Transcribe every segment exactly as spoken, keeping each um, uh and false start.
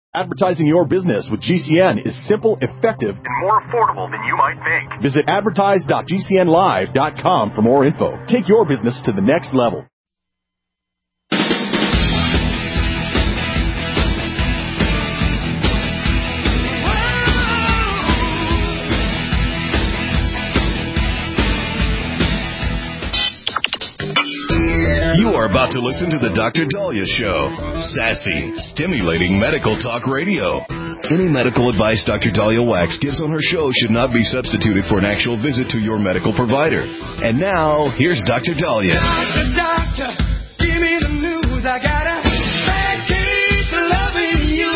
Advertising your business with G C N is simple, effective, and more affordable than you might think. Visit advertise dot g c n live dot com for more info. Take your business to the next level. You are about to listen to the Doctor Daliah Show. Sassy, stimulating medical talk radio. Any medical advice Doctor Daliah Wax gives on her show should not be substituted for an actual visit to your medical provider. And now, here's Doctor Daliah. Doctor, doctor, give me the news. I got a bad case of loving you.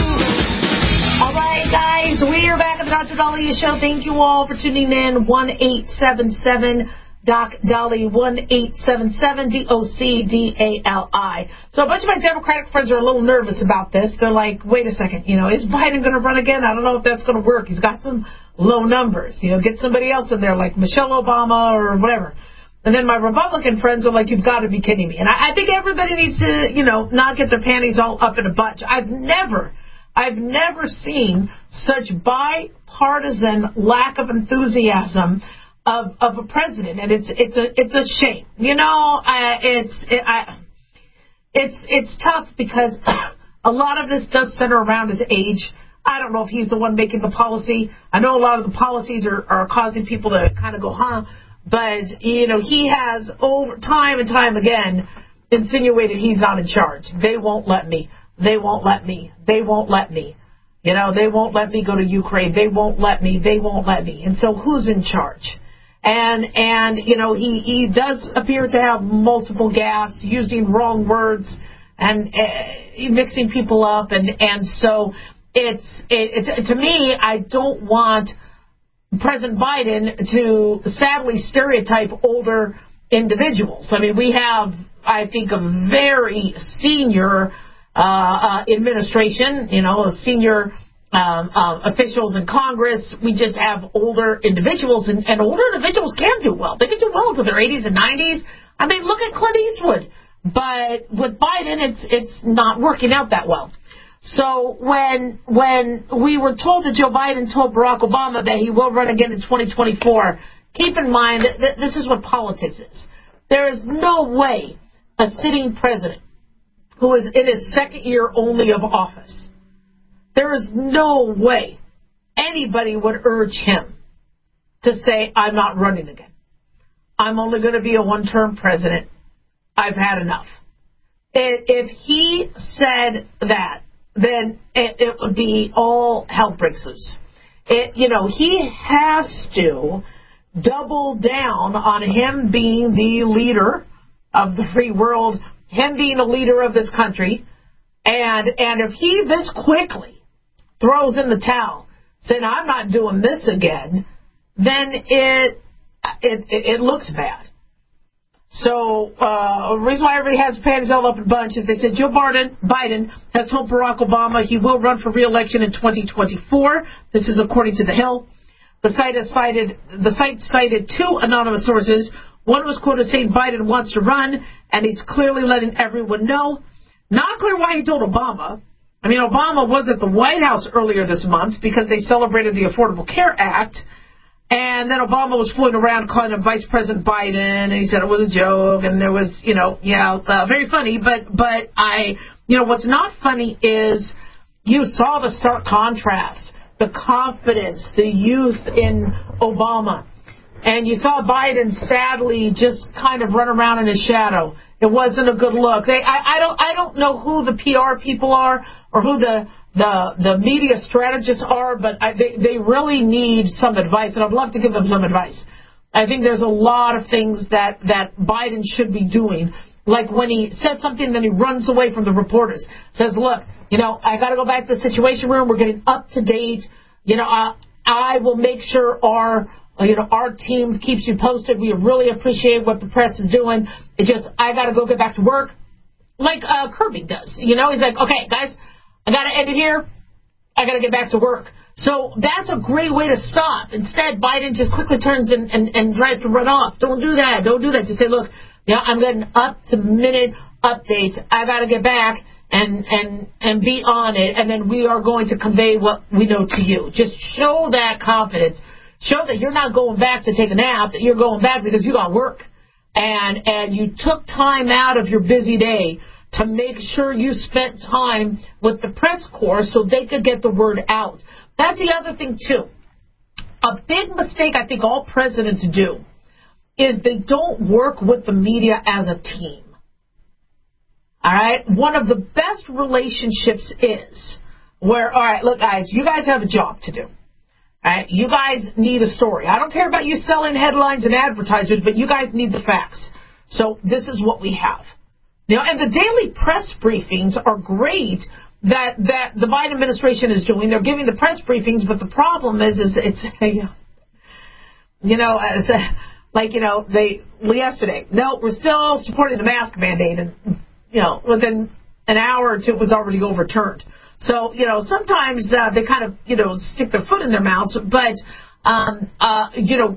All right, guys, we are back at the Doctor Daliah Show. Thank you all for tuning in. one eight seven seven Doc Dali, one eight seven seven D O C D A L I. So a bunch of my Democratic friends are a little nervous about this. They're like, wait a second, you know, is Biden going to run again? I don't know if that's going to work. He's got some low numbers. You know, get somebody else in there like Michelle Obama or whatever. And then my Republican friends are like, you've got to be kidding me. And I, I think everybody needs to, you know, not get their panties all up in a bunch. I've never, I've never seen such bipartisan lack of enthusiasm Of, of a president, and it's it's a it's a shame, you know. Uh, it's it, I, it's it's tough because a lot of this does center around his age. I don't know if he's the one making the policy. I know a lot of the policies are, are causing people to kind of go, huh? But you know, he has over time and time again insinuated he's not in charge. They won't let me. They won't let me. They won't let me. You know, they won't let me go to Ukraine. They won't let me. They won't let me. And so, who's in charge? And, and you know, he, he does appear to have multiple gaffes, using wrong words and uh, mixing people up. And, and so it's, it, it's, to me, I don't want President Biden to sadly stereotype older individuals. I mean, we have, I think, a very senior uh, uh, administration, you know, a senior Um, uh, officials in Congress. We just have older individuals, and, and older individuals can do well. They can do well into their eighties and nineties. I mean, look at Clint Eastwood. But with Biden, it's it's not working out that well. So when when we were told that Joe Biden told Barack Obama that he will run again in twenty twenty-four, keep in mind that th- this is what politics is. There is no way a sitting president who is in his second year only of office, there is no way anybody would urge him to say, I'm not running again. I'm only going to be a one-term president. I've had enough. If he said that, then it, it would be all hell breaks loose. It, you know, he has to double down on him being the leader of the free world, him being a leader of this country. And, and if he this quickly throws in the towel, saying, I'm not doing this again, then it it, it looks bad. So uh, the reason why everybody has panties all up in a bunch is they said Joe Biden, Biden has told Barack Obama he will run for re-election in twenty twenty-four. This is according to The Hill. The site has cited the site cited two anonymous sources. One was quoted saying Biden wants to run, and he's clearly letting everyone know. Not clear why he told Obama. I mean, Obama was at the White House earlier this month because they celebrated the Affordable Care Act. And then Obama was fooling around calling him Vice President Biden, and he said it was a joke, and there was, you know, yeah, uh, very funny. But, but I, you know, what's not funny is you saw the stark contrast, the confidence, the youth in Obama. And you saw Biden sadly just kind of run around in his shadow. It wasn't a good look. They, I, I don't, I don't know who the P R people are or who the the, the media strategists are, but I, they, they really need some advice, and I'd love to give them some advice. I think there's a lot of things that that Biden should be doing, like when he says something, then he runs away from the reporters. Says, "Look, you know, I got to go back to the Situation Room. We're getting up to date. You know, I, I will make sure our." You know, our team keeps you posted. We really appreciate what the press is doing. It's just, I got to go get back to work. Like uh, Kirby does. You know, he's like, okay, guys, I got to end it here. I got to get back to work. So that's a great way to stop. Instead, Biden just quickly turns and, and, and tries to run off. Don't do that. Don't do that. Just say, look, you know, I'm getting up-to-minute updates. I got to get back. and and and be on it, and then we are going to convey what we know to you. Just show that confidence. Show that you're not going back to take a nap, that you're going back because you got work. And and you took time out of your busy day to make sure you spent time with the press corps so they could get the word out. That's the other thing, too. A big mistake I think all presidents do is they don't work with the media as a team. All right? One of the best relationships is where, all right, look, guys, you guys have a job to do. All right? You guys need a story. I don't care about you selling headlines and advertisers, but you guys need the facts. So this is what we have. You know, and the daily press briefings are great that that the Biden administration is doing. They're giving the press briefings, but the problem is, is it's, you know, it's a, like, you know, they, well, yesterday, no, we're still supporting the mask mandate, and, you know, within an hour or two, it was already overturned. So, you know, sometimes uh, they kind of, you know, stick their foot in their mouths, but, um, uh, you know,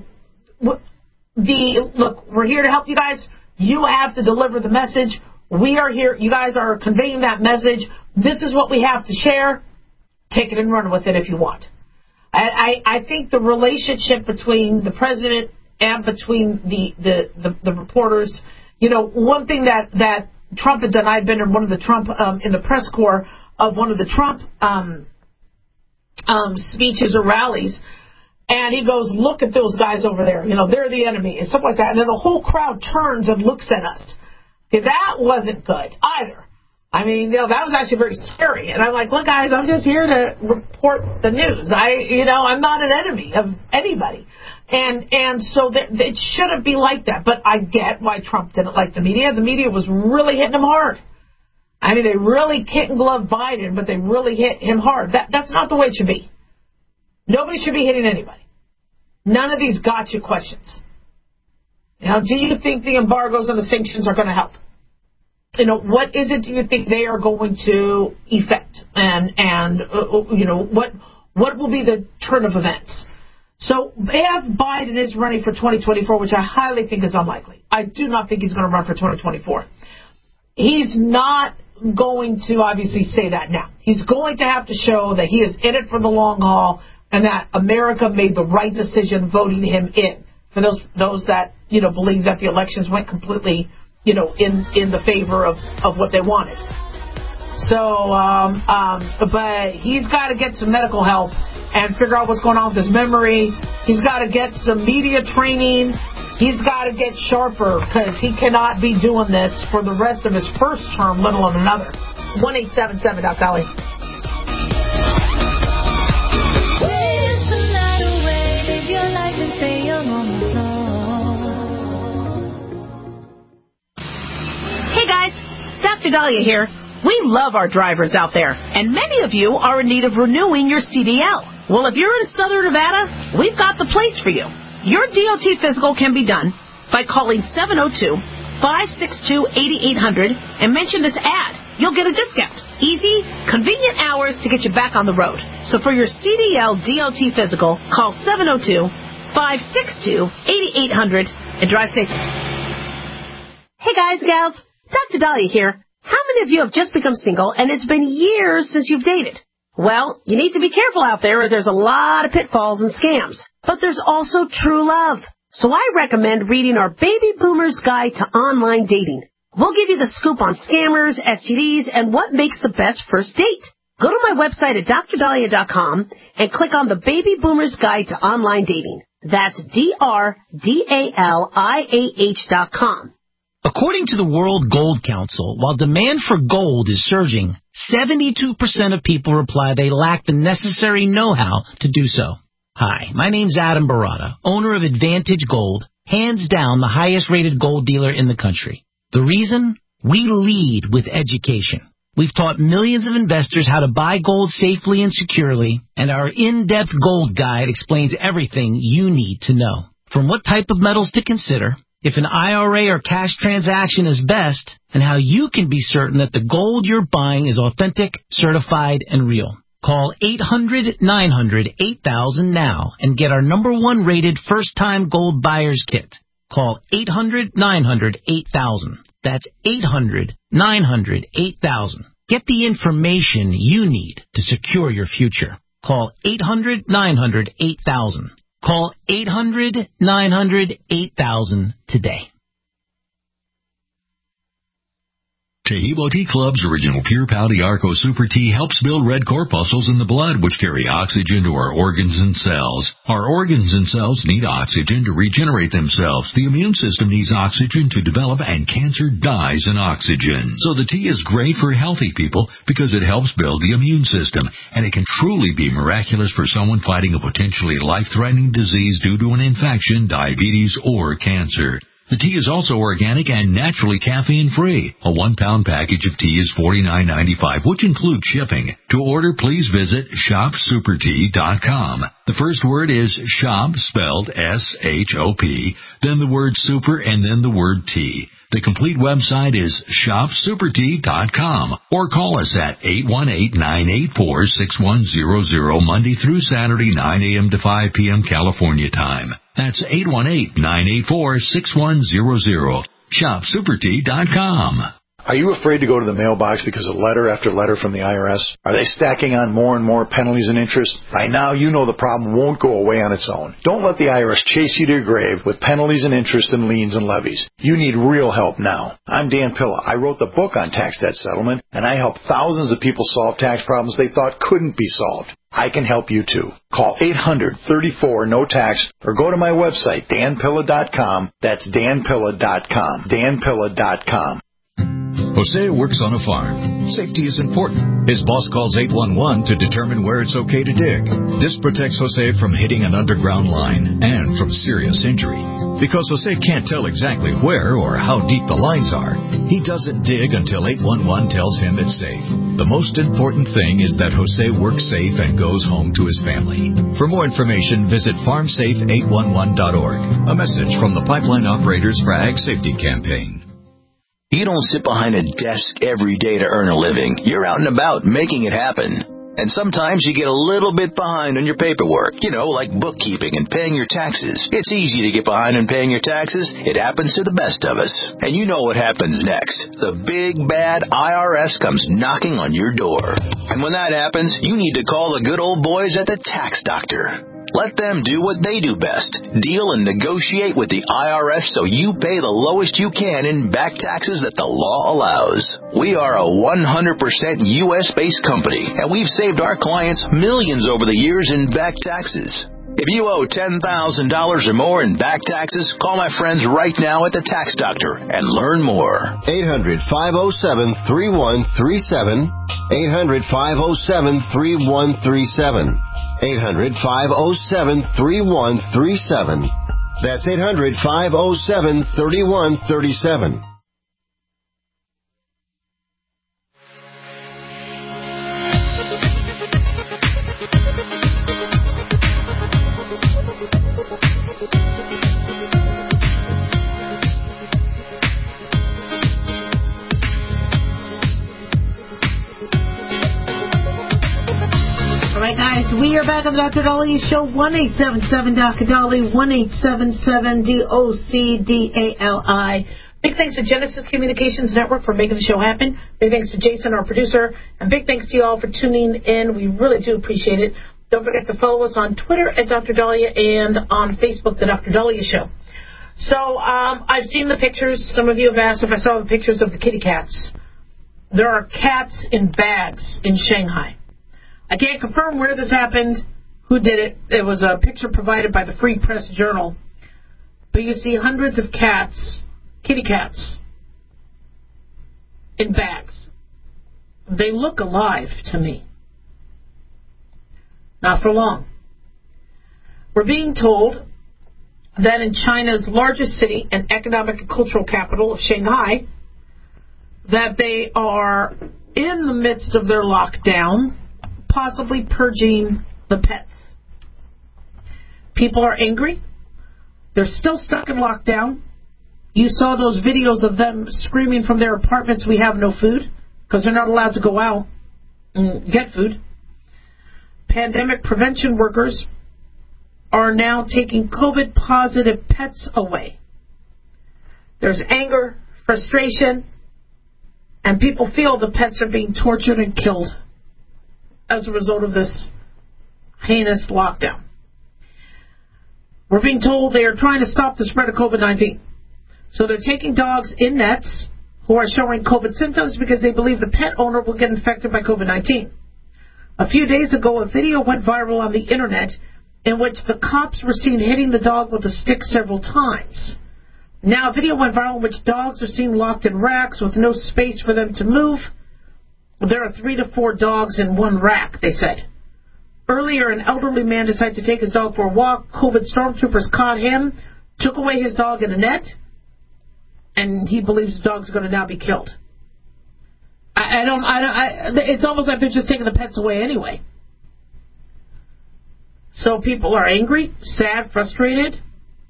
the, look, we're here to help you guys. You have to deliver the message. We are here. You guys are conveying that message. This is what we have to share. Take it and run with it if you want. I, I, I think the relationship between the president and between the, the, the, the reporters, you know, one thing that, that Trump had done, I'd been in one of the Trump, um, in the press corps of one of the Trump um, um, speeches or rallies, and he goes, look at those guys over there. You know, they're the enemy, and stuff like that. And then the whole crowd turns and looks at us. Okay, that wasn't good either. I mean, you know, that was actually very scary. And I'm like, look, guys, I'm just here to report the news. I, you know, I'm not an enemy of anybody. And and so that, it shouldn't be like that. But I get why Trump didn't like the media. The media was really hitting him hard. I mean, they really kit and glove Biden, but they really hit him hard. That That's not the way it should be. Nobody should be hitting anybody. None of these gotcha questions. You know, do you think the embargoes and the sanctions are going to help? You know, what is it do you think they are going to effect? And, and uh, you know, what what will be the turn of events? So if Biden is running for twenty twenty-four, which I highly think is unlikely, I do not think he's going to run for twenty twenty-four. He's not going to obviously say that now. He's going to have to show that he is in it for the long haul and that America made the right decision voting him in. For those those that, you know, believe that the elections went completely, you know, in, in the favor of, of what they wanted. So, um, um, but he's got to get some medical help and figure out what's going on with his memory. He's got to get some media training. He's got to get sharper because he cannot be doing this for the rest of his first term, let alone another. one eight seven seven Doc Dolly. Hey guys, Doctor Dahlia here. We love our drivers out there, and many of you are in need of renewing your C D L. Well, if you're in Southern Nevada, we've got the place for you. Your D O T physical can be done by calling seven oh two, five six two, eight eight zero zero and mention this ad. You'll get a discount. Easy, convenient hours to get you back on the road. So for your C D L D O T physical, call seven oh two, five six two, eight eight zero zero and drive safe. Hey guys, gals, Doctor Dahlia here. How many of you have just become single and it's been years since you've dated? Well, you need to be careful out there as there's a lot of pitfalls and scams. But there's also true love. So I recommend reading our Baby Boomer's Guide to Online Dating. We'll give you the scoop on scammers, S T Ds, and what makes the best first date. Go to my website at D R dahlia dot com and click on the Baby Boomer's Guide to Online Dating. That's D R D A L I A H dot com. According to the World Gold Council, while demand for gold is surging, seventy-two percent of people reply they lack the necessary know-how to do so. Hi, my name's Adam Barata, owner of Advantage Gold, hands down the highest-rated gold dealer in the country. The reason? We lead with education. We've taught millions of investors how to buy gold safely and securely, and our in-depth gold guide explains everything you need to know. From what type of metals to consider, if an I R A or cash transaction is best, and how you can be certain that the gold you're buying is authentic, certified, and real. Call eight hundred, nine hundred, eight thousand now and get our number one rated first-time gold buyer's kit. Call eight hundred, nine hundred, eight thousand. That's eight hundred, nine hundred, eight thousand. Get the information you need to secure your future. Call eight hundred nine hundred eight thousand. Call eight hundred nine hundred eight thousand today. Tahibo Tea Club's original Pure Pau Arco Super Tea helps build red corpuscles in the blood, which carry oxygen to our organs and cells. Our organs and cells need oxygen to regenerate themselves. The immune system needs oxygen to develop, and cancer dies in oxygen. So the tea is great for healthy people because it helps build the immune system, and it can truly be miraculous for someone fighting a potentially life-threatening disease due to an infection, diabetes, or cancer. The tea is also organic and naturally caffeine-free. A one-pound package of tea is forty-nine ninety-five, which includes shipping. To order, please visit shop super tea dot com. The first word is shop, spelled S H O P, then the word super, and then the word tea. The complete website is shop super tea dot com, or call us at eight one eight, nine eight four, six one zero zero, Monday through Saturday, nine a.m. to five p.m. California time. That's eight one eight, nine eight four, six one zero zero. shop super tea dot com. Are you afraid to go to the mailbox because of letter after letter from the I R S? Are they stacking on more and more penalties and interest? By now, you know the problem won't go away on its own. Don't let the I R S chase you to your grave with penalties and interest and liens and levies. You need real help now. I'm Dan Pilla. I wrote the book on tax debt settlement, and I help thousands of people solve tax problems they thought couldn't be solved. I can help you too. Call eight hundred, thirty-four, no tax or go to my website, dan pilla dot com. That's dan pilla dot com. dan pilla dot com. Jose works on a farm. Safety is important. His boss calls eight one one to determine where it's okay to dig. This protects Jose from hitting an underground line and from serious injury. Because Jose can't tell exactly where or how deep the lines are, he doesn't dig until eight one one tells him it's safe. The most important thing is that Jose works safe and goes home to his family. For more information, visit farm safe eight one one dot org. A message from the Pipeline Operators for Ag Safety Campaign. You don't sit behind a desk every day to earn a living. You're out and about making it happen. And sometimes you get a little bit behind on your paperwork, you know, like bookkeeping and paying your taxes. It's easy to get behind on paying your taxes. It happens to the best of us. And you know what happens next. The big, bad I R S comes knocking on your door. And when that happens, you need to call the good old boys at the Tax Doctor. Let them do what they do best. Deal and negotiate with the I R S so you pay the lowest you can in back taxes that the law allows. We are a one hundred percent U S-based company, and we've saved our clients millions over the years in back taxes. If you owe ten thousand dollars or more in back taxes, call my friends right now at the Tax Doctor and learn more. eight hundred, five oh seven, three one three seven. eight hundred, five oh seven, three one three seven. eight hundred, five oh seven, three one three seven. That's eight hundred, five oh seven, three one three seven. Guys, we are back on the Doctor Dahlia Show, one eight seven seven D O C Dali, one eight seven seven D O C D A L I. Big thanks to Genesis Communications Network for making the show happen. Big thanks to Jason, our producer, and big thanks to you all for tuning in. We really do appreciate it. Don't forget to follow us on Twitter at Doctor Dahlia and on Facebook, The Doctor Dahlia Show. So um, I've seen the pictures. Some of you have asked if I saw the pictures of the kitty cats. There are cats in bags in Shanghai. I can't confirm where this happened, who did it. It was a picture provided by the Free Press Journal. But you see hundreds of cats, kitty cats, in bags. They look alive to me. Not for long. We're being told that in China's largest city and economic and cultural capital of Shanghai, that they are in the midst of their lockdown, possibly purging the pets. People are angry. They're still stuck in lockdown. You saw those videos of them screaming from their apartments, "We have no food," because they're not allowed to go out and get food. Pandemic prevention workers are now taking COVID-positive pets away. There's anger, frustration, And people feel the pets are being tortured and killed as a result of this heinous lockdown. We're being told they are trying to stop the spread of COVID nineteen. So they're taking dogs in nets who are showing COVID symptoms because they believe the pet owner will get infected by COVID nineteen. A few days ago, a video went viral on the internet in which the cops were seen hitting the dog with a stick several times. Now, a video went viral in which dogs are seen locked in racks with no space for them to move. There are three to four dogs in one rack, they said. Earlier, an elderly man decided to take his dog for a walk. COVID stormtroopers caught him, took away his dog in a net, and he believes the dog's going to now be killed. I, I don't, I don't, I, it's almost like they're just taking the pets away anyway. So people are angry, sad, frustrated.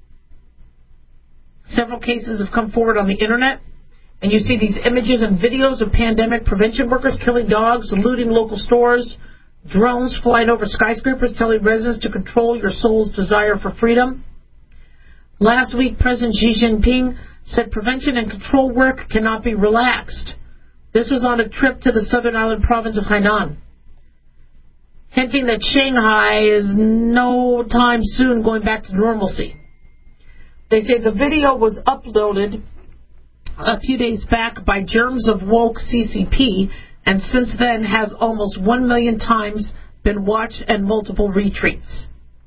Several cases have come forward on the internet, and you see these images and videos of pandemic prevention workers killing dogs, looting local stores, drones flying over skyscrapers telling residents to control your soul's desire for freedom. Last week, President Xi Jinping said prevention and control work cannot be relaxed. This was on a trip to the southern island province of Hainan, hinting that Shanghai is no time soon going back to normalcy. They say the video was uploaded a few days back by Germs of Woke C C P, and since then has almost one million times been watched and multiple retweets.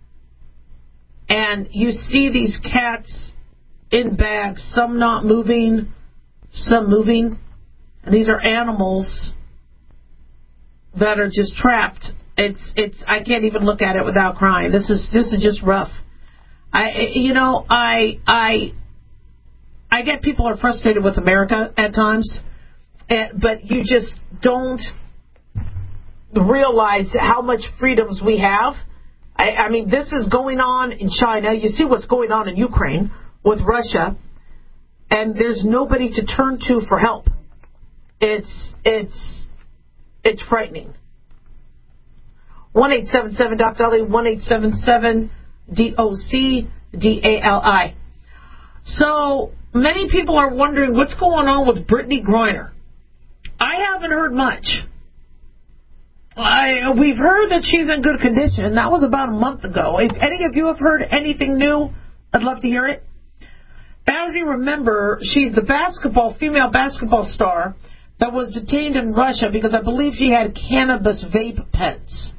And you see these cats in bags, some not moving, some moving. And these are animals that are just trapped. It's it's. I can't even look at it without crying. This is this is just rough. I you know I I I get people are frustrated with America at times, but you just don't realize how much freedoms we have. I, I mean, this is going on in China. You see what's going on in Ukraine with Russia, and there's nobody to turn to for help. It's it's it's frightening. one eight seven seven D O C D A L I, one eight seven seven D O C D A L I. So many people are wondering what's going on with Brittany Griner. I haven't heard much. I, we've heard that she's in good condition. That was about a month ago. If any of you have heard anything new, I'd love to hear it. As you remember, she's the basketball, female basketball star that was detained in Russia because I believe she had cannabis vape pens.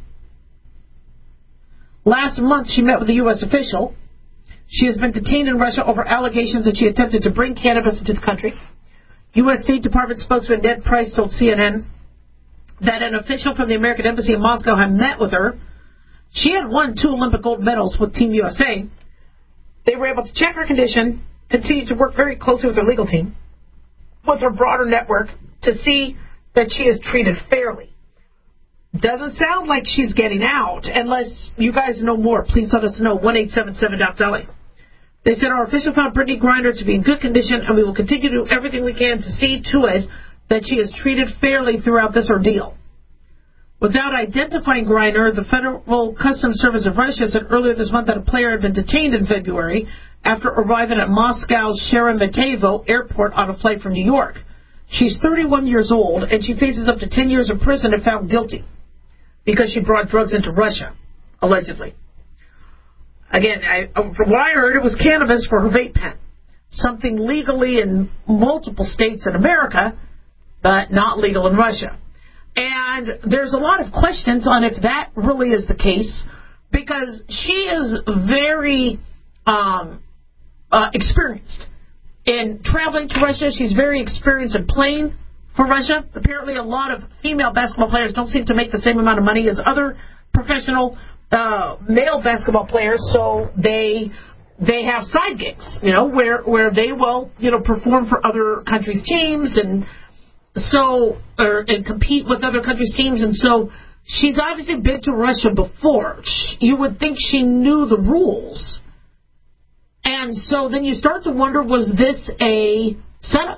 Last month, she met with a U S official. She has been detained in Russia over allegations that she attempted to bring cannabis into the country. U S State Department spokesman Ned Price told C N N that an official from the American Embassy in Moscow had met with her. She had won two Olympic gold medals with Team U S A. They were able to check her condition, continue to work very closely with her legal team, with her broader network, to see that she is treated fairly. Doesn't sound like she's getting out. Unless you guys know more, please let us know. one eight seven seven D O C D A L I. They said our official found Brittany Griner to be in good condition, and we will continue to do everything we can to see to it that she is treated fairly throughout this ordeal. Without identifying Griner, the Federal Customs Service of Russia said earlier this month that a player had been detained in February after arriving at Moscow's Sheremetyevo airport on a flight from New York. She's thirty-one years old, and she faces up to ten years in prison if found guilty because she brought drugs into Russia, allegedly. Again, I, from what I heard, it was cannabis for her vape pen, something legally in multiple states in America, but not legal in Russia. And there's a lot of questions on if that really is the case, because she is very um, uh, experienced in traveling to Russia. She's very experienced in playing for Russia. Apparently, a lot of female basketball players don't seem to make the same amount of money as other professional uh, male basketball players, so they they have side gigs, you know, where where they will, you know, perform for other countries' teams and so or and compete with other countries' teams, and so she's obviously been to Russia before. You would think she knew the rules, and so then you start to wonder: was this a setup?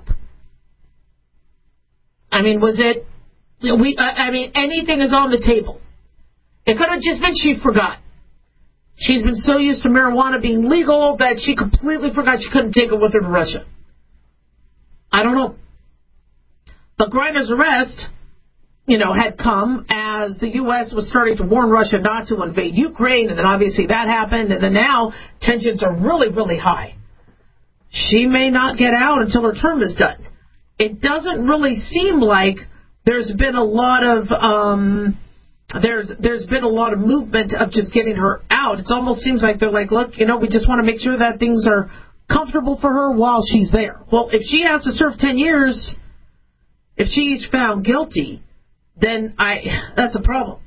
I mean, was it? We, I, I mean, anything is on the table. It could have just been she forgot. She's been so used to marijuana being legal that she completely forgot she couldn't take it with her to Russia. I don't know. But Griner's arrest, you know, had come as the U S was starting to warn Russia not to invade Ukraine, and then obviously that happened, and then now tensions are really, really high. She may not get out until her term is done. It doesn't really seem like there's been a lot of um, there's there's been a lot of movement of just getting her out. It almost seems like they're like, look, you know, we just want to make sure that things are comfortable for her while she's there. Well, if she has to serve ten years, if she's found guilty, then I that's a problem.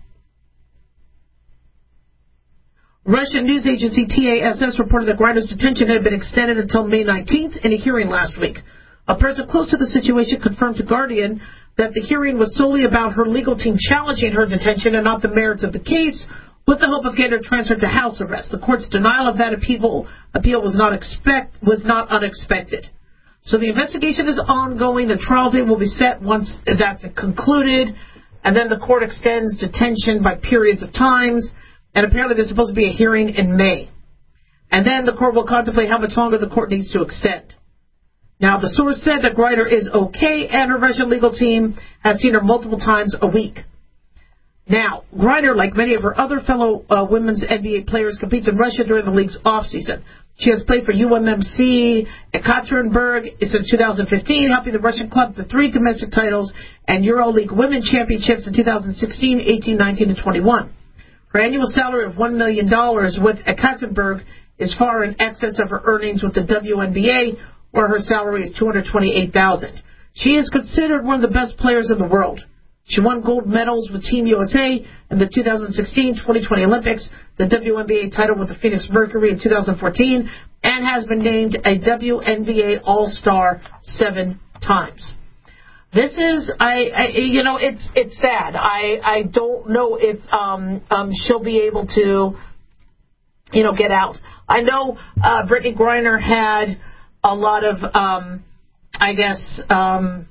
Russian news agency T A S S reported that Griner's detention had been extended until May nineteenth in a hearing last week. A person close to the situation confirmed to Guardian that the hearing was solely about her legal team challenging her detention and not the merits of the case, with the hope of getting her transferred to house arrest. The court's denial of that appeal, appeal was not expect was not unexpected. So the investigation is ongoing. The trial date will be set once that's concluded, and then the court extends detention by periods of times. And apparently there's supposed to be a hearing in May. And then the court will contemplate how much longer the court needs to extend. Now, the source said that Griner is okay, and her Russian legal team has seen her multiple times a week. Now, Griner, like many of her other fellow uh, women's N B A players, competes in Russia during the league's off-season. She has played for U M M C, Ekaterinburg since two thousand fifteen, helping the Russian club to three domestic titles and EuroLeague Women Championships in two thousand sixteen, eighteen, nineteen, and twenty-one. Her annual salary of one million dollars with Ekaterinburg is far in excess of her earnings with the W N B A, where her salary is two hundred twenty-eight thousand dollars. She is considered one of the best players in the world. She won gold medals with Team U S A in the two thousand sixteen twenty twenty Olympics, the W N B A title with the Phoenix Mercury in two thousand fourteen, and has been named a W N B A All-Star seven times. This is, I, I, you know, it's it's sad. I, I don't know if um, um, she'll be able to, you know, get out. I know uh, Brittany Griner had a lot of, um, I guess, um,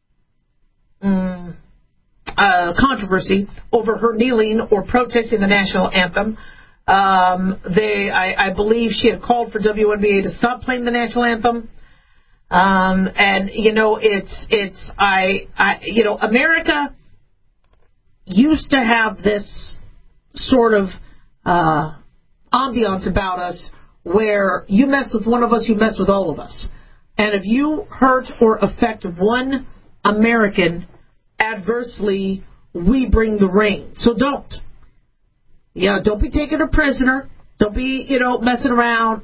mm, uh, controversy over her kneeling or protesting the national anthem. Um, they, I, I believe she had called for W N B A to stop playing the national anthem. Um, and, you know, it's, it's, I, I, you know, America used to have this sort of, uh, ambiance about us where you mess with one of us, you mess with all of us. And if you hurt or affect one American adversely, we bring the rain. So don't. Yeah, don't be taking her prisoner. Don't be, you know, messing around.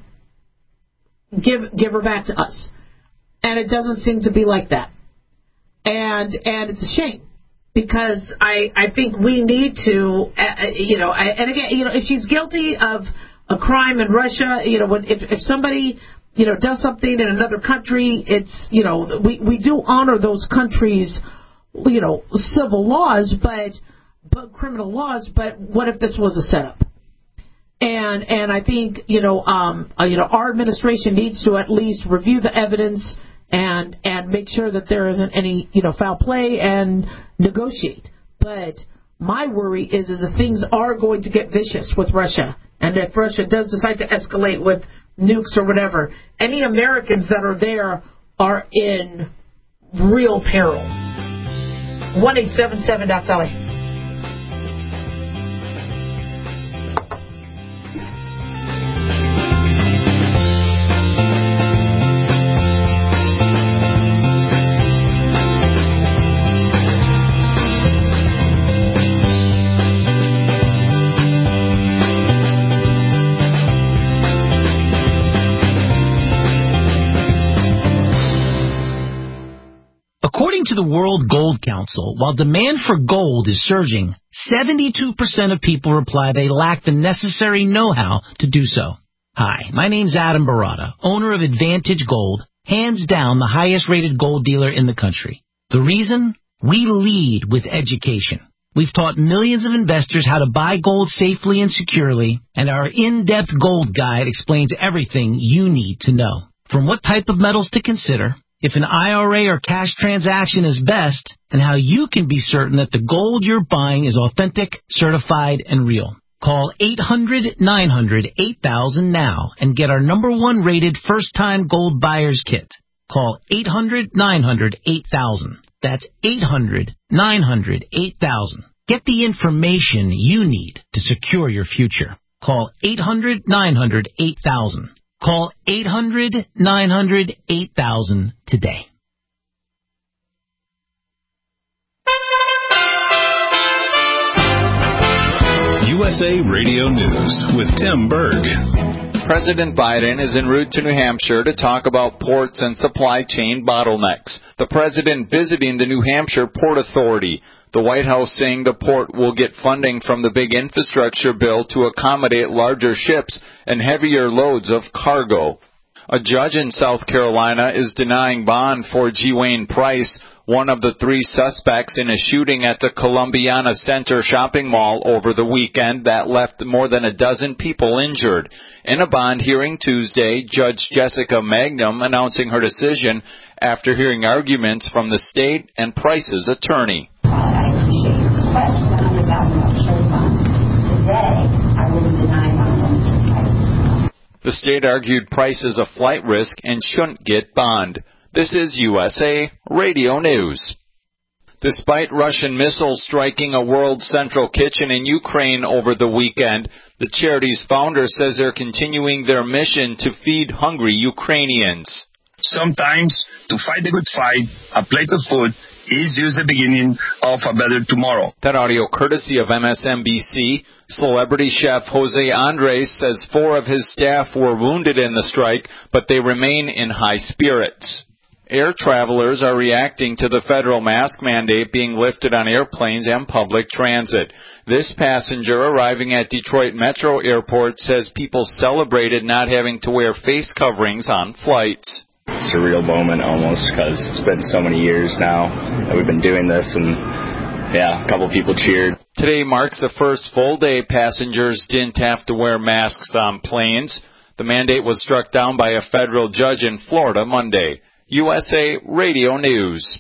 Give, give her back to us. And it doesn't seem to be like that. And and it's a shame because I, I think we need to, uh, you know, I, and again, you know, if she's guilty of a crime in Russia, you know, when, if, if somebody, you know, does something in another country, it's, you know, we, we do honor those countries' you know, civil laws, but, but criminal laws, but what if this was a setup? And, and I think, you know, um, uh, you know, our administration needs to at least review the evidence and, and make sure that there isn't any, you know, foul play and negotiate. But my worry is, is if things are going to get vicious with Russia, and if Russia does decide to escalate with nukes or whatever, any Americans that are there are in real peril. one eight seven seven dot L A. According to the World Gold Council, while demand for gold is surging, seventy-two percent of people reply they lack the necessary know-how to do so. Hi, my name's Adam Barata, owner of Advantage Gold, hands down the highest-rated gold dealer in the country. The reason? We lead with education. We've taught millions of investors how to buy gold safely and securely, and our in-depth gold guide explains everything you need to know. From what type of metals to consider, if an I R A or cash transaction is best, and how you can be certain that the gold you're buying is authentic, certified, and real. Call eight hundred, nine hundred, eight thousand now and get our number one rated first-time gold buyer's kit. Call eight hundred, nine hundred, eight thousand. That's eight hundred, nine hundred, eight thousand. Get the information you need to secure your future. Call eight hundred, nine hundred, eight thousand. Call eight hundred, nine hundred, eight thousand today. U S A Radio News with Tim Berg. President Biden is en route to New Hampshire to talk about ports and supply chain bottlenecks. The president visiting the New Hampshire Port Authority. The White House saying the port will get funding from the big infrastructure bill to accommodate larger ships and heavier loads of cargo. A judge in South Carolina is denying bond for Ghislaine Price, one of the three suspects in a shooting at the Columbiana Center shopping mall over the weekend that left more than a dozen people injured. In a bond hearing Tuesday, Judge Jessica Magnum announcing her decision after hearing arguments from the state and Price's attorney. I appreciate your request, but I'm about to show bond. Today, I will be denying bond on Mister Price. The state argued Price is a flight risk and shouldn't get bond. This is U S A Radio News. Despite Russian missiles striking a world central kitchen in Ukraine over the weekend, the charity's founder says they're continuing their mission to feed hungry Ukrainians. Sometimes, to fight the good fight, a plate of food is just the beginning of a better tomorrow. That audio courtesy of M S N B C. Celebrity chef Jose Andres says four of his staff were wounded in the strike, but they remain in high spirits. Air travelers are reacting to the federal mask mandate being lifted on airplanes and public transit. This passenger arriving at Detroit Metro Airport says people celebrated not having to wear face coverings on flights. It's a real moment almost because it's been so many years now that we've been doing this, and yeah, a couple people cheered. Today marks the first full day passengers didn't have to wear masks on planes. The mandate was struck down by a federal judge in Florida Monday. U S A Radio News.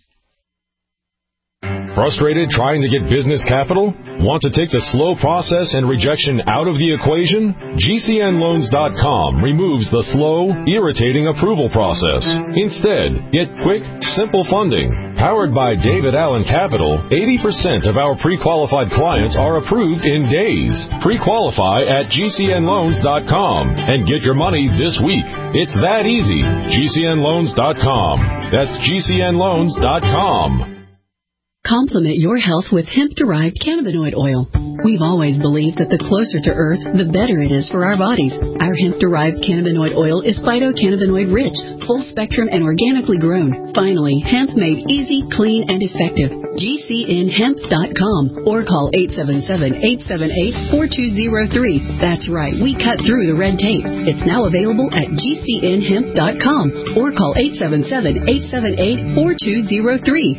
Frustrated trying to get business capital? Want to take the slow process and rejection out of the equation? G C N loans dot com removes the slow, irritating approval process. Instead, get quick, simple funding. Powered by David Allen Capital, eighty percent of our pre-qualified clients are approved in days. Pre-qualify at G C N loans dot com and get your money this week. It's that easy. G C N loans dot com. That's G C N loans dot com. Complement your health with hemp-derived cannabinoid oil. We've always believed that the closer to Earth, the better it is for our bodies. Our hemp-derived cannabinoid oil is phytocannabinoid-rich, full-spectrum, and organically grown. Finally, hemp made easy, clean, and effective. G C N hemp dot com or call eight seven seven, eight seven eight, four two zero three. That's right, we cut through the red tape. It's now available at G C N hemp dot com or call eight seven seven, eight seven eight, four two zero three.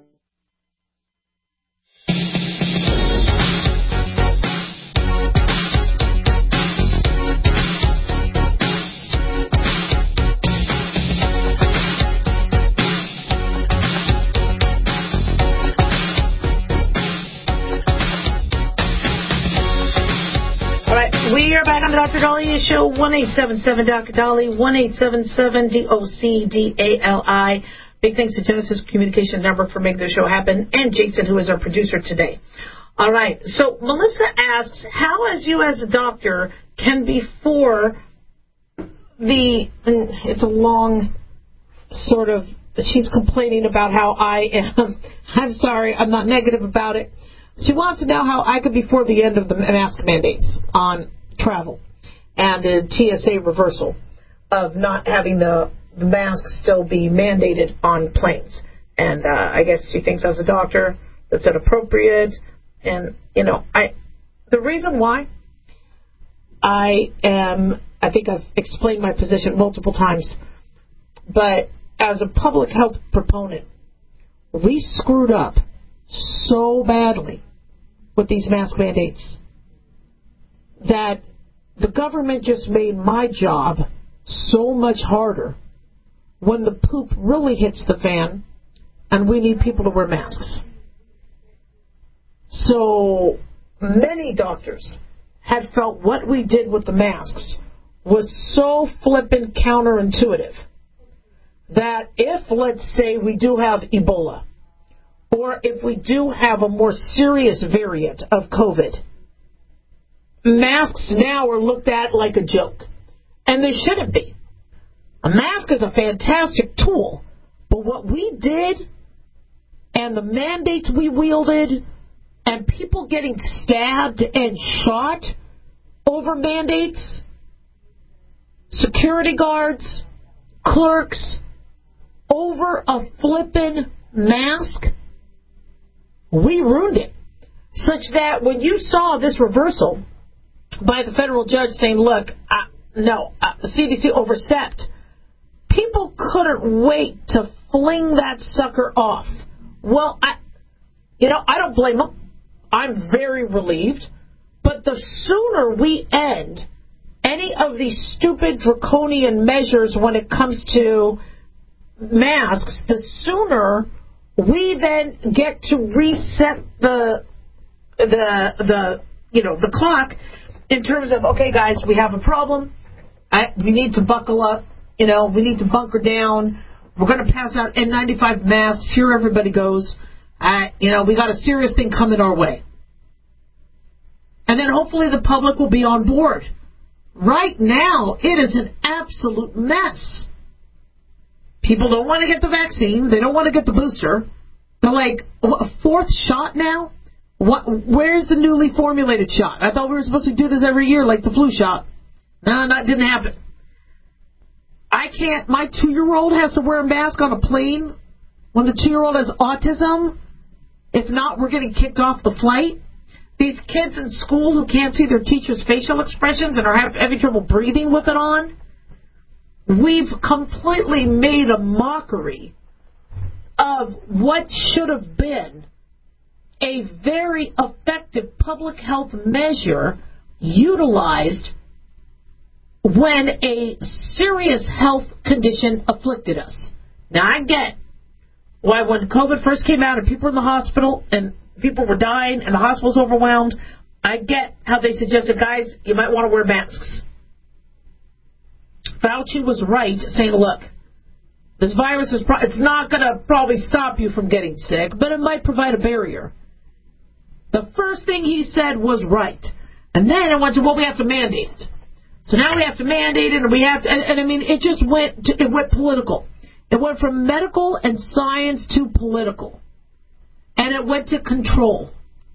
We are back on the Doctor Dahlia Show, one eight seven seven Doctor Dolly, one eight seven seven D O C D A L I. Big thanks to Genesis Communication Network for making the show happen, and Jason, who is our producer today. All right, so Melissa asks, how, as you as a doctor, can before the, it's a long sort of, she's complaining about how I am, I'm sorry, I'm not negative about it. She wants to know how I could, before the end of the mask mandates on travel and the T S A reversal of not having the, the masks still be mandated on planes. And uh, I guess she thinks as a doctor that's inappropriate. And, you know, I the reason why I am, I think I've explained my position multiple times, but as a public health proponent, we screwed up so badly with these mask mandates that the government just made my job so much harder when the poop really hits the fan and we need people to wear masks. So many doctors had felt what we did with the masks was so flippin' counterintuitive that if, let's say, we do have Ebola or if we do have a more serious variant of COVID, masks now are looked at like a joke. And they shouldn't be. A mask is a fantastic tool, but what we did and the mandates we wielded and people getting stabbed and shot over mandates, security guards, clerks, over a flippin' mask, we ruined it. Such that when you saw this reversal by the federal judge saying, look, uh, no, uh, the C D C overstepped, people couldn't wait to fling that sucker off. Well, I, you know, I don't blame them. I'm very relieved. But the sooner we end any of these stupid draconian measures when it comes to masks, the sooner we then get to reset the the the you know the clock in terms of, okay, guys, we have a problem. I, we need to buckle up. You know, we need to bunker down. We're going to pass out N ninety-five masks. Here everybody goes. Uh, you know, we got a serious thing coming our way. And then hopefully the public will be on board. Right now, it is an absolute mess. People don't want to get the vaccine. They don't want to get the booster. They're like, a fourth shot now? What? Where's the newly formulated shot? I thought we were supposed to do this every year like the flu shot. No, that didn't happen. I can't, my two-year-old has to wear a mask on a plane when the two-year-old has autism. If not, we're getting kicked off the flight. These kids in school who can't see their teacher's facial expressions and are having trouble breathing with it on. We've completely made a mockery of what should have been a very effective public health measure utilized when a serious health condition afflicted us. Now, I get why when COVID first came out and people were in the hospital and people were dying and the hospital was overwhelmed, I get how they suggested, guys, you might want to wear masks. Fauci was right saying, look, this virus is pro- it's not going to probably stop you from getting sick, but it might provide a barrier. The first thing he said was right. And then I went to, well, we have to mandate it. So now we have to mandate it, and we have to, and, and I mean, it just went, to, it went political. It went from medical and science to political. And it went to control.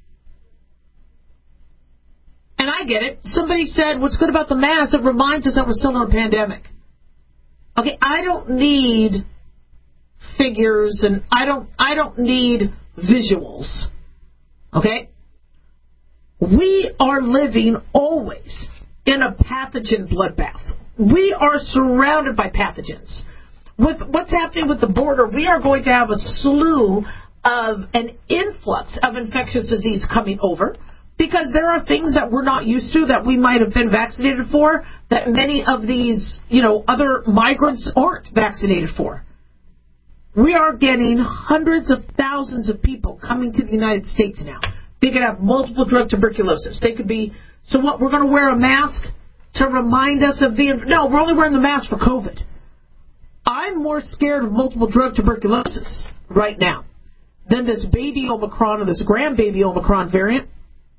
And I get it. Somebody said, what's good about the mask, it reminds us that we're still in a pandemic. Okay, I don't need figures, and I don't, I don't need visuals. Okay? We are living always in a pathogen bloodbath. We are surrounded by pathogens. With what's happening with the border, we are going to have a slew of an influx of infectious disease coming over because there are things that we're not used to that we might have been vaccinated for that many of these, you know, other migrants aren't vaccinated for. We are getting hundreds of thousands of people coming to the United States now. They could have multiple drug tuberculosis. They could be, so what, we're going to wear a mask to remind us of the, no, we're only wearing the mask for COVID. I'm more scared of multiple drug tuberculosis right now than this baby Omicron or this grandbaby Omicron variant.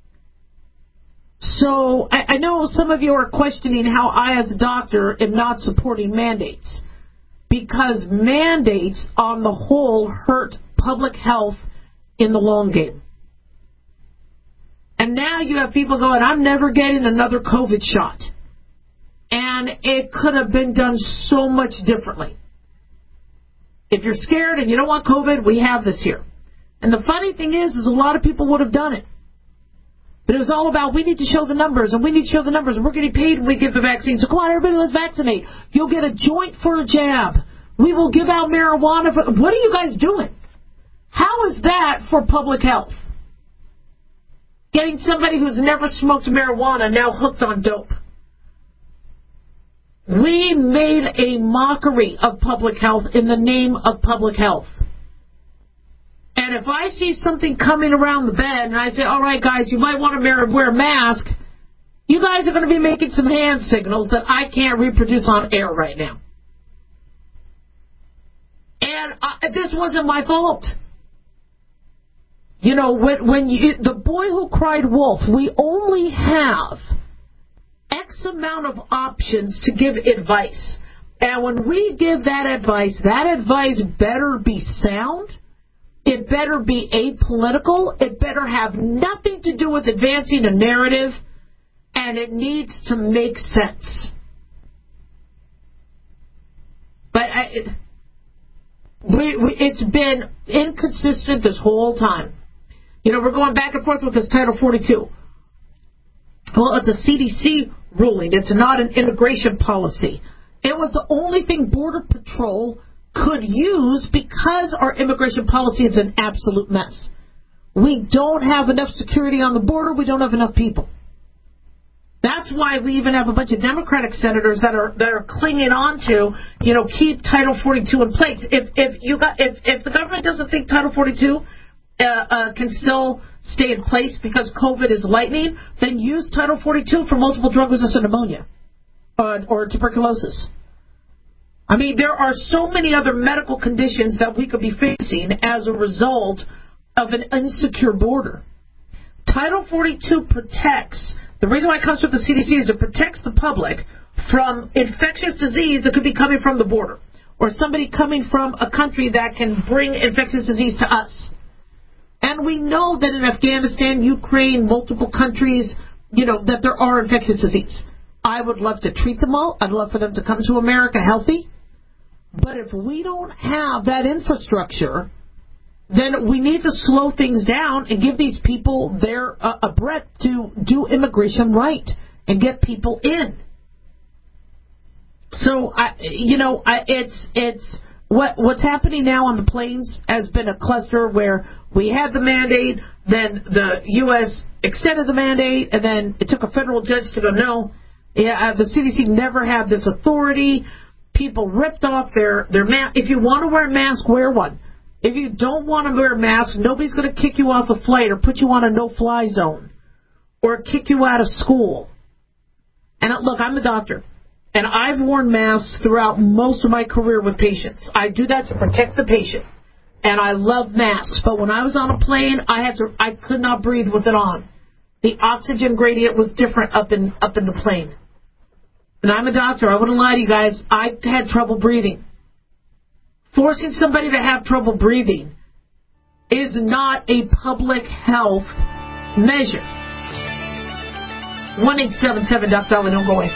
So I, I know some of you are questioning how I, as a doctor, am not supporting mandates. Because mandates, on the whole, hurt public health in the long game. And now you have people going, I'm never getting another COVID shot. And it could have been done so much differently. If you're scared and you don't want COVID, we have this here. And the funny thing is, is a lot of people would have done it. But it was all about, we need to show the numbers, and we need to show the numbers, and we're getting paid when we give the vaccine. So come on, everybody, let's vaccinate. You'll get a joint for a jab. We will give out marijuana for... What are you guys doing? How is that for public health? Getting somebody who's never smoked marijuana now hooked on dope. We made a mockery of public health in the name of public health. And if I see something coming around the bend and I say, all right, guys, you might want to wear a mask, you guys are going to be making some hand signals that I can't reproduce on air right now. And I, this wasn't my fault. You know, when, when you, the boy who cried wolf, we only have X amount of options to give advice. And when we give that advice, that advice better be sound. It better be apolitical. It better have nothing to do with advancing a narrative. And it needs to make sense. But I, we, we, it's been inconsistent this whole time. You know, we're going back and forth with this Title forty-two. Well, it's a C D C ruling. It's not an immigration policy. It was the only thing Border Patrol could use because our immigration policy is an absolute mess. We don't have enough security on the border. We don't have enough people. That's why we even have a bunch of Democratic senators that are that are clinging on to, you know, keep Title forty-two in place. If if you got if if the government doesn't think Title forty-two uh, uh, can still stay in place because COVID is lightning, then use Title forty-two for multiple drug-resistant pneumonia uh, or tuberculosis. I mean, there are so many other medical conditions that we could be facing as a result of an insecure border. Title forty-two protects. The reason why it comes with the C D C is it protects the public from infectious disease that could be coming from the border or somebody coming from a country that can bring infectious disease to us. And we know that in Afghanistan, Ukraine, multiple countries, you know, that there are infectious disease. I would love to treat them all. I'd love for them to come to America healthy. But if we don't have that infrastructure, then we need to slow things down and give these people their uh, a breath to do immigration right and get people in. So, I, you know, I, it's it's what what's happening now on the planes has been a cluster where we had the mandate, then the U S extended the mandate, and then it took a federal judge to go, no, yeah, the C D C never had this authority. People ripped off their their mask. If you want to wear a mask, wear one. If you don't want to wear a mask, nobody's going to kick you off a flight or put you on a no-fly zone or kick you out of school. And look, I'm a doctor, and I've worn masks throughout most of my career with patients. I do that to protect the patient, and I love masks. But when I was on a plane, I had to, I could not breathe with it on. The oxygen gradient was different up in up in the plane. And I'm a doctor. I wouldn't lie to you guys. I had trouble breathing. Forcing somebody to have trouble breathing is not a public health measure. one eight seven seven, Doctor Dolly, don't go away.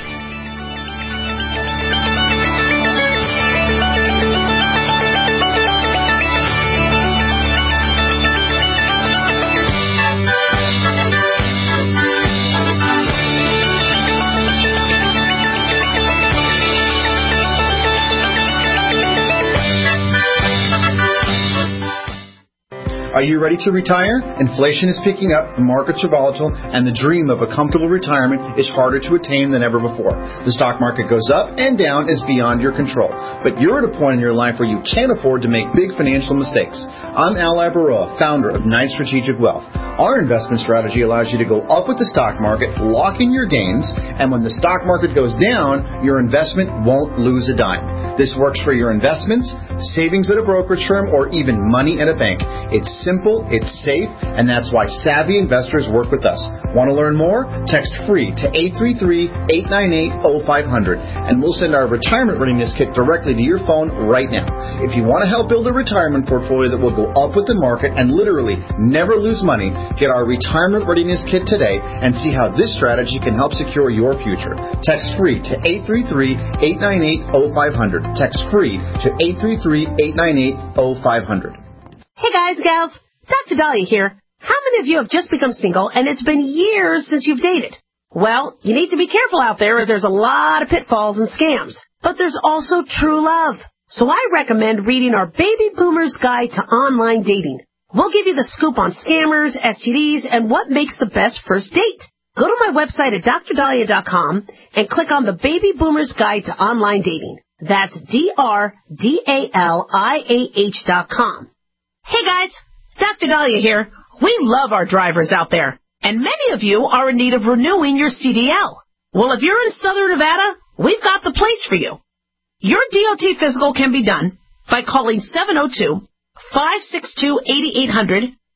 Are you ready to retire? Inflation is picking up, the markets are volatile, and the dream of a comfortable retirement is harder to attain than ever before. The stock market goes up and down is beyond your control. But you're at a point in your life where you can't afford to make big financial mistakes. I'm Al Ibaroa, founder of Knight Strategic Wealth. Our investment strategy allows you to go up with the stock market, lock in your gains, and when the stock market goes down, your investment won't lose a dime. This works for your investments, savings at a brokerage firm, or even money in a bank. It's simple, it's safe, and that's why savvy investors work with us. Want to learn more? Text FREE to eight three three, eight nine eight, oh five hundred, and we'll send our retirement readiness kit directly to your phone right now. If you want to help build a retirement portfolio that will go up with the market and literally never lose money, get our retirement readiness kit today and see how this strategy can help secure your future. Text FREE to eight three three, eight nine eight, oh five hundred. Text FREE to eight three three, eight nine eight, oh five hundred. Hey guys, gals, Doctor Dahlia here. How many of you have just become single and it's been years since you've dated? Well, you need to be careful out there as there's a lot of pitfalls and scams. But there's also true love. So I recommend reading our Baby Boomer's Guide to Online Dating. We'll give you the scoop on scammers, S T Ds, and what makes the best first date. Go to my website at dr dahlia dot com and click on the Baby Boomer's Guide to Online Dating. That's D R D A L I A H dot com. Hey guys, Doctor Dahlia here. We love our drivers out there, and many of you are in need of renewing your C D L. Well, if you're in Southern Nevada, we've got the place for you. Your D O T physical can be done by calling seven oh two, five six two, eight eight hundred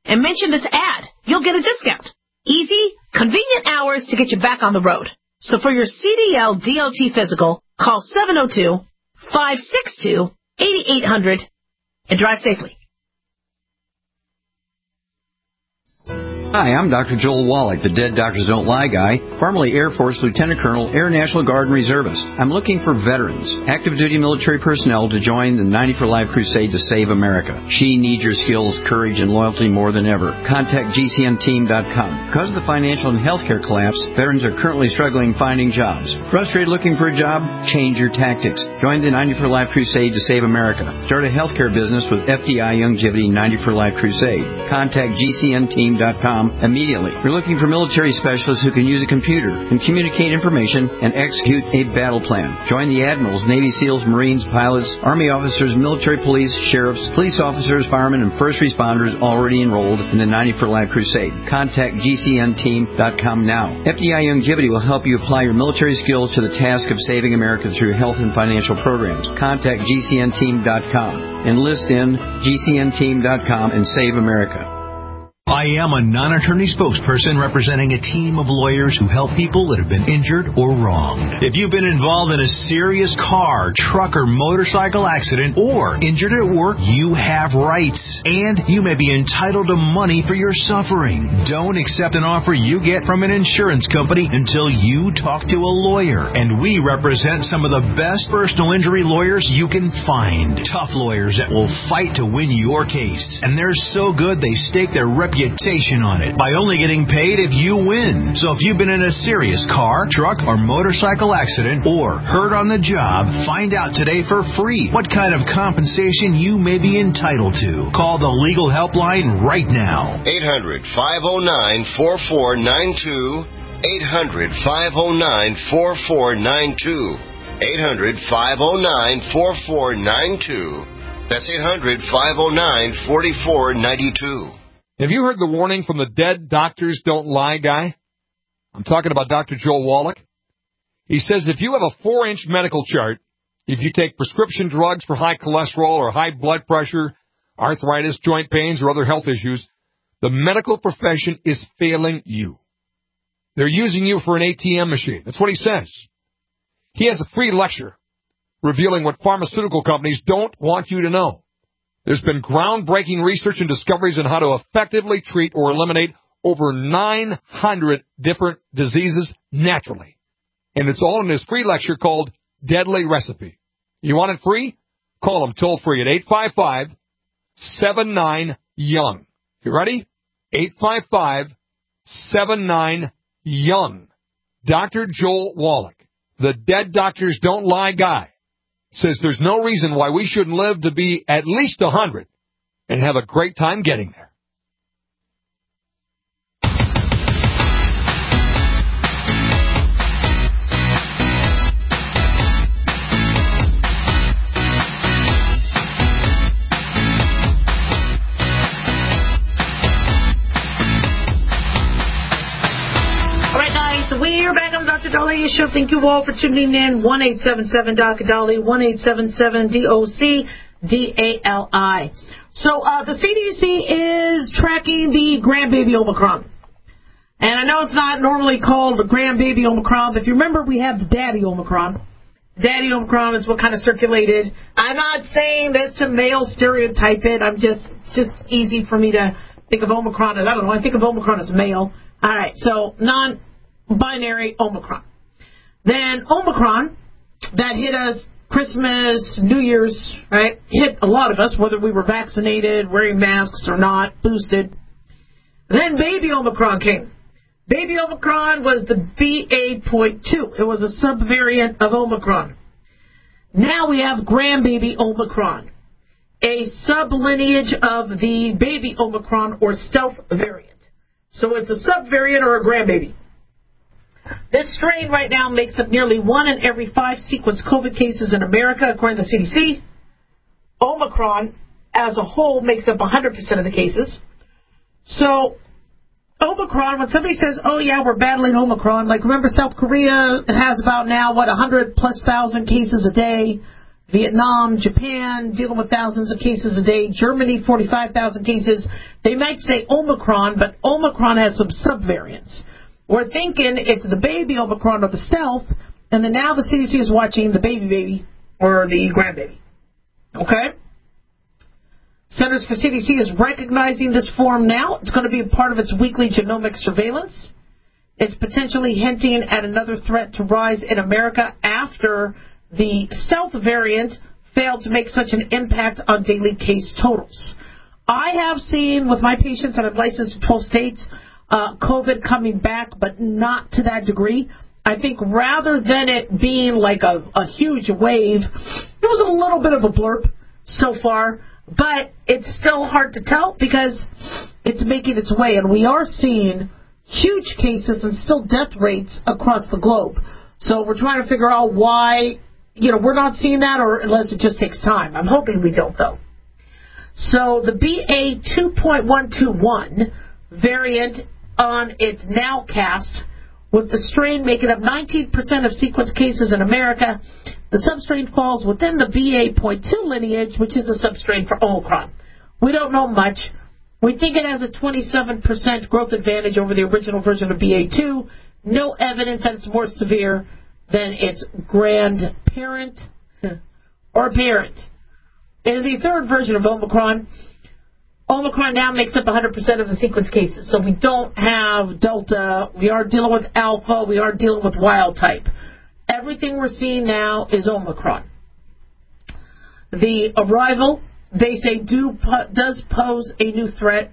and mention this ad. You'll get a discount. Easy, convenient hours to get you back on the road. So for your C D L D O T physical, call seven oh two, five six two, eight eight hundred and drive safely. Hi, I'm Doctor Joel Wallach, the Dead Doctors Don't Lie guy, formerly Air Force Lieutenant Colonel, Air National Guard and Reservist. I'm looking for veterans, active duty military personnel to join the ninety for Life crusade to save America. She needs your skills, courage, and loyalty more than ever. Contact G C N team dot com. Because of the financial and healthcare collapse, veterans are currently struggling finding jobs. Frustrated looking for a job? Change your tactics. Join the ninety for Life crusade to save America. Start a healthcare business with F D I Youngevity ninety for Life crusade. Contact G C N team dot com immediately. We're looking for military specialists who can use a computer and communicate information and execute a battle plan. Join the admirals, Navy SEALs, Marines, pilots, Army officers, military police, sheriffs, police officers, firemen, and first responders already enrolled in the ninety for Life crusade. Contact G C N team dot com now. F D I Youngevity will help you apply your military skills to the task of saving America through health and financial programs. Contact G C N team dot com. Enlist in G C N team dot com and save America. I am a non-attorney spokesperson representing a team of lawyers who help people that have been injured or wronged. If you've been involved in a serious car, truck, or motorcycle accident or injured at work, you have rights, and you may be entitled to money for your suffering. Don't accept an offer you get from an insurance company until you talk to a lawyer, and we represent some of the best personal injury lawyers you can find. Tough lawyers that will fight to win your case, and they're so good they stake their reputation on it by only getting paid if you win. So if you've been in a serious car, truck, or motorcycle accident or hurt on the job, find out today for free what kind of compensation you may be entitled to. Call the legal helpline right now. eight hundred, five oh nine, four four nine two. eight hundred, five oh nine, four four nine two. eight hundred, five oh nine, four four nine two. That's eight hundred, five oh nine, four four nine two. Have you heard the warning from the Dead Doctors Don't Lie guy? I'm talking about Doctor Joel Wallach. He says if you have a four-inch medical chart, if you take prescription drugs for high cholesterol or high blood pressure, arthritis, joint pains, or other health issues, the medical profession is failing you. They're using you for an A T M machine. That's what he says. He has a free lecture revealing what pharmaceutical companies don't want you to know. There's been groundbreaking research and discoveries on how to effectively treat or eliminate over nine hundred different diseases naturally. And it's all in this free lecture called Deadly Recipe. You want it free? Call them toll free at eight five five, seven nine, young. You ready? eight five five, seven nine, young. Doctor Joel Wallach, the Dead Doctors Don't Lie guy, says there's no reason why we shouldn't live to be at least one hundred and have a great time getting there. We're back on the Doctor Dahlia Show. Thank you all for tuning in. one eight seven seven, D O C, Dali, one eight seven seven, D O C, D A L I. So uh, the C D C is tracking the grandbaby Omicron. And I know it's not normally called the grandbaby Omicron, but if you remember, we have the daddy Omicron. Daddy Omicron is what kind of circulated. I'm not saying this to male stereotype it. I'm just, it's just easy for me to think of Omicron as, I don't know, I think of Omicron as male. All right, so non binary Omicron. Then Omicron, that hit us Christmas, New Year's, right? Hit a lot of us, whether we were vaccinated, wearing masks or not, boosted. Then baby Omicron came. Baby Omicron was the B A point two. It was a subvariant of Omicron. Now we have grandbaby Omicron, a sublineage of the baby Omicron or stealth variant. So it's a subvariant or a grandbaby. This strain right now makes up nearly one in every five sequenced COVID cases in America, according to the C D C. Omicron, as a whole, makes up one hundred percent of the cases. So, Omicron, when somebody says, oh, yeah, we're battling Omicron, like, remember South Korea has about now, what, one hundred plus thousand cases a day. Vietnam, Japan, dealing with thousands of cases a day. Germany, forty-five thousand cases. They might say Omicron, but Omicron has some subvariants. We're thinking it's the baby Omicron or the stealth, and then now the C D C is watching the baby baby or the grandbaby. Okay? Centers for C D C is recognizing this form now. It's going to be a part of its weekly genomic surveillance. It's potentially hinting at another threat to rise in America after the stealth variant failed to make such an impact on daily case totals. I have seen with my patients, and I'm licensed in twelve states, uh, COVID coming back, but not to that degree. I think rather than it being like a, a huge wave, it was a little bit of a blurb so far, but it's still hard to tell because it's making its way, and we are seeing huge cases and still death rates across the globe. So we're trying to figure out why, you know, we're not seeing that, or unless it just takes time. I'm hoping we don't, though. So the B A two point one two one variant on its nowcast, with the strain making up nineteen percent of sequence cases in America, the substrain falls within the B A point two lineage, which is a substrain for Omicron. We don't know much. We think it has a twenty-seven percent growth advantage over the original version of B A two. No evidence that it's more severe than its grandparent or parent. In the third version of Omicron, Omicron now makes up one hundred percent of the sequence cases. So we don't have Delta. We are dealing with Alpha. We are dealing with wild type. Everything we're seeing now is Omicron. The arrival, they say, do does pose a new threat.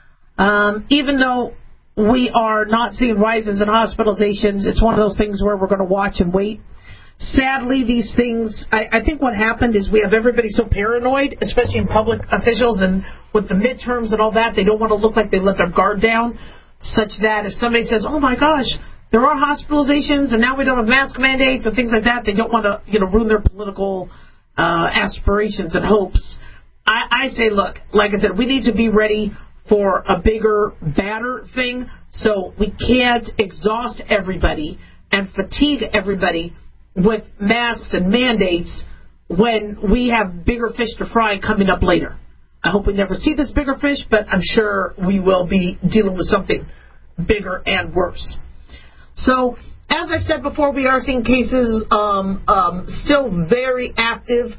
Um, even though we are not seeing rises in hospitalizations, it's one of those things where we're going to watch and wait. Sadly, these things, I, I think what happened is we have everybody so paranoid, especially in public officials and with the midterms and all that, they don't want to look like they let their guard down, such that if somebody says, oh my gosh, there are hospitalizations and now we don't have mask mandates and things like that, they don't want to, you know, ruin their political uh, aspirations and hopes. I, I say, look, like I said, we need to be ready for a bigger, badder thing, so we can't exhaust everybody and fatigue everybody with masks and mandates when we have bigger fish to fry coming up later. I hope we never see this bigger fish, but I'm sure we will be dealing with something bigger and worse. So, as I've said before, we are seeing cases um, um, still very active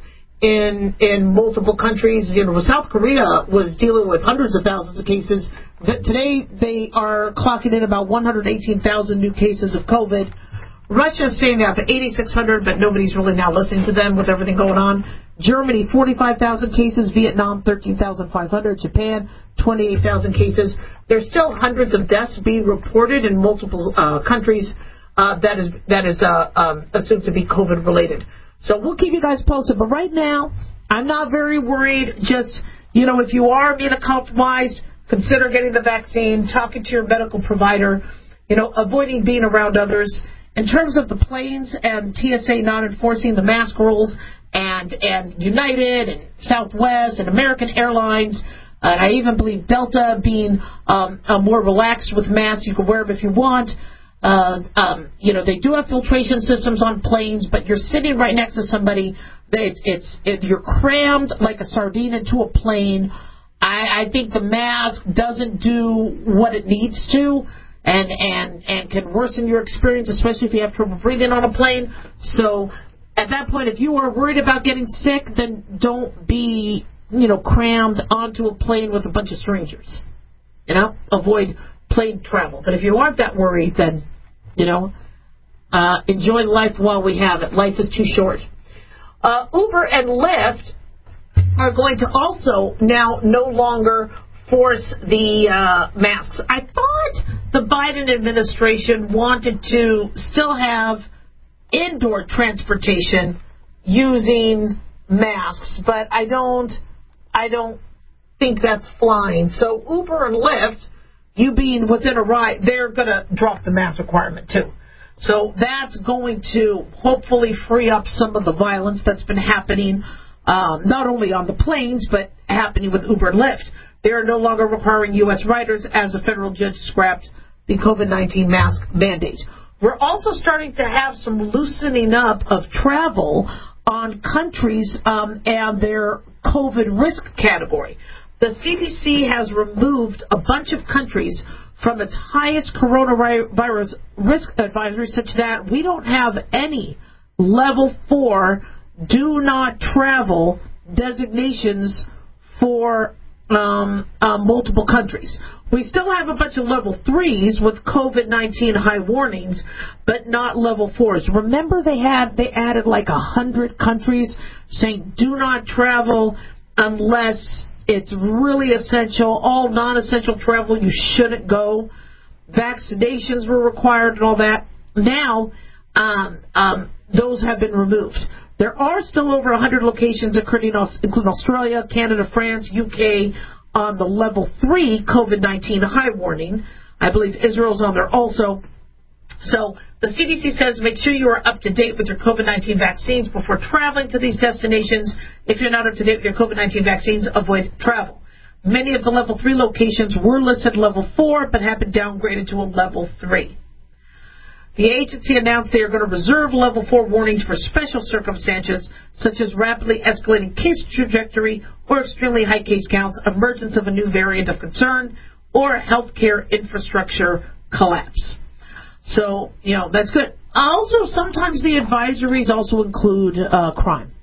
in in multiple countries. You know, South Korea was dealing with hundreds of thousands of cases. Today, they are clocking in about one hundred eighteen thousand new cases of COVID. Russia's saying they have eighty-six hundred, but nobody's really now listening to them with everything going on. Germany, forty-five thousand cases. Vietnam, thirteen thousand five hundred. Japan, twenty-eight thousand cases. There's still hundreds of deaths being reported in multiple uh, countries uh, that is that is uh, um, assumed to be COVID-related. So we'll keep you guys posted. But right now, I'm not very worried. Just, you know, if you are immunocompromised, consider getting the vaccine, talking to your medical provider, you know, avoiding being around others. In terms of the planes and T S A not enforcing the mask rules, and and United and Southwest and American Airlines, and I even believe Delta being um, uh, more relaxed with masks, you can wear them if you want. Uh, um, you know, they do have filtration systems on planes, but you're sitting right next to somebody. That it's, it's it, you're crammed like a sardine into a plane. I, I think the mask doesn't do what it needs to. And, and and can worsen your experience, especially if you have trouble breathing on a plane. So at that point, if you are worried about getting sick, then don't be, you know, crammed onto a plane with a bunch of strangers. You know, avoid plane travel. But if you aren't that worried, then, you know, uh, enjoy life while we have it. Life is too short. Uh, Uber and Lyft are going to also now no longer force the uh, masks. I thought the Biden administration wanted to still have indoor transportation using masks, but I don't I don't think that's flying. So Uber and Lyft, you being within a ride, they're going to drop the mask requirement too. So that's going to hopefully free up some of the violence that's been happening, um, not only on the planes, but happening with Uber and Lyft. They are no longer requiring U S riders, as a federal judge scrapped the COVID nineteen mask mandate. We're also starting to have some loosening up of travel on countries um, and their COVID risk category. The C D C has removed a bunch of countries from its highest coronavirus risk advisory, such that we don't have any level four do not travel designations for um, uh, multiple countries. We still have a bunch of level threes with COVID nineteen high warnings, but not level fours. Remember, they had they added like a hundred countries saying do not travel unless it's really essential. All non-essential travel, you shouldn't go. Vaccinations were required and all that. Now, um, um, those have been removed. There are still over one hundred locations, including Australia, Canada, France, U K, on the level three COVID nineteen high warning. I believe Israel's on there also. So the C D C says make sure you are up to date with your COVID nineteen vaccines before traveling to these destinations. If you're not up to date with your COVID nineteen vaccines, avoid travel. Many of the level three locations were listed level four, but have been downgraded to a level three. The agency announced they are going to reserve level four warnings for special circumstances, such as rapidly escalating case trajectory or extremely high case counts, emergence of a new variant of concern, or healthcare infrastructure collapse. So, you know, that's good. Also, sometimes the advisories also include uh, crime.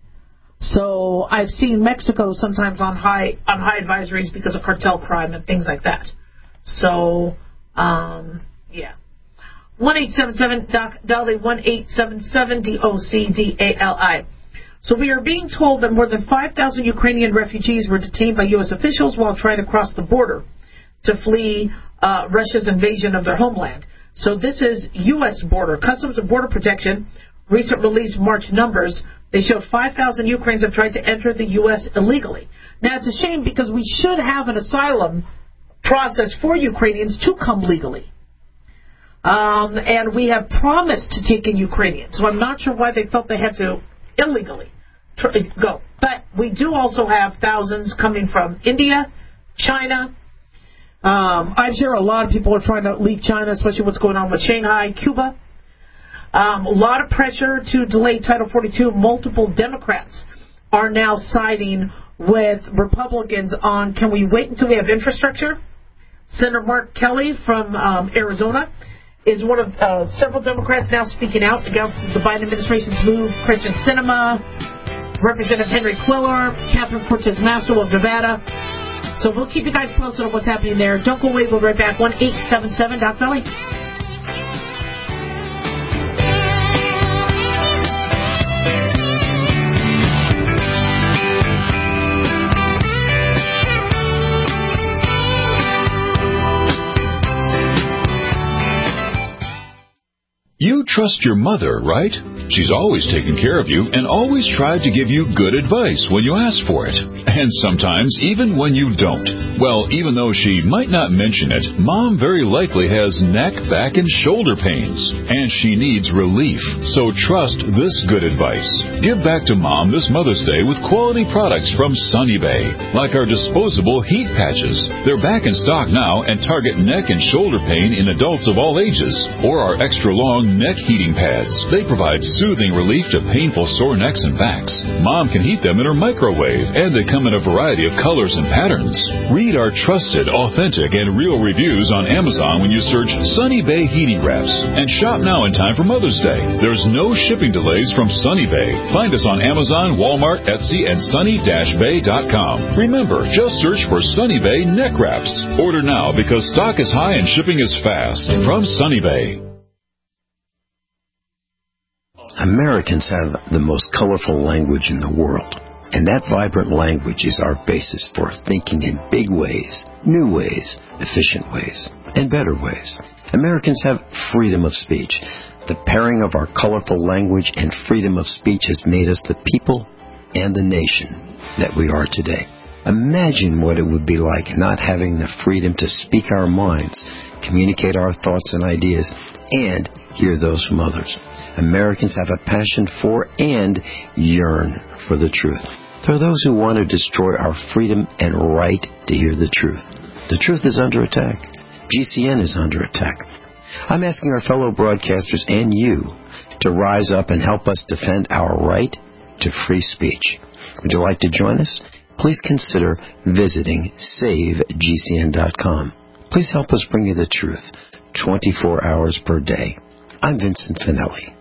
So I've seen Mexico sometimes on high on high advisories because of cartel crime and things like that. So, um, yeah. one eight seven seven D O C D A L I, one eight seven seven D O C D A L I. So we are being told that more than five thousand Ukrainian refugees were detained by U S officials while trying to cross the border to flee uh, Russia's invasion of their homeland. So this is U S border. Customs and Border Protection recent released March numbers. They showed five thousand Ukrainians have tried to enter the U S illegally. Now, it's a shame because we should have an asylum process for Ukrainians to come legally. Um, and we have promised to take in Ukrainians. So I'm not sure why they felt they had to illegally tr- go. But we do also have thousands coming from India, China. Um, I'm sure a lot of people are trying to leave China, especially what's going on with Shanghai, Cuba. Um, a lot of pressure to delay Title forty-two. Multiple Democrats are now siding with Republicans on, can we wait until we have infrastructure? Senator Mark Kelly from um, Arizona is one of uh, several Democrats now speaking out against the Biden administration's move. Christian Sinema, Representative Henry Quiller, Catherine Cortez Masto of Nevada. So we'll keep you guys posted on what's happening there. Don't go away. We'll be right back. one eight seven seven D O C D A L I. You trust your mother, right? She's always taken care of you and always tried to give you good advice when you ask for it. And sometimes even when you don't. Well, even though she might not mention it, Mom very likely has neck, back, and shoulder pains. And she needs relief. So trust this good advice. Give back to Mom this Mother's Day with quality products from Sunny Bay. Like our disposable heat patches. They're back in stock now and target neck and shoulder pain in adults of all ages. Or our extra long neck heating pads. They provide soothing relief to painful sore necks and backs. Mom can heat them in her microwave, and they come in a variety of colors and patterns. Read our trusted, authentic, and real reviews on Amazon when you search Sunny Bay Heating Wraps. And shop now in time for Mother's Day. There's no shipping delays from Sunny Bay. Find us on Amazon, Walmart, Etsy, and sunny dash bay dot com. Remember, just search for Sunny Bay Neck Wraps. Order now because stock is high and shipping is fast. From Sunny Bay. Americans have the most colorful language in the world, and that vibrant language is our basis for thinking in big ways, new ways, efficient ways, and better ways. Americans have freedom of speech. The pairing of our colorful language and freedom of speech has made us the people and the nation that we are today. Imagine what it would be like not having the freedom to speak our minds, communicate our thoughts and ideas, and hear those from others. Americans have a passion for and yearn for the truth. There are those who want to destroy our freedom and right to hear the truth. The truth is under attack. G C N is under attack. I'm asking our fellow broadcasters and you to rise up and help us defend our right to free speech. Would you like to join us? Please consider visiting save G C N dot com. Please help us bring you the truth twenty-four hours per day. I'm Vincent Finelli.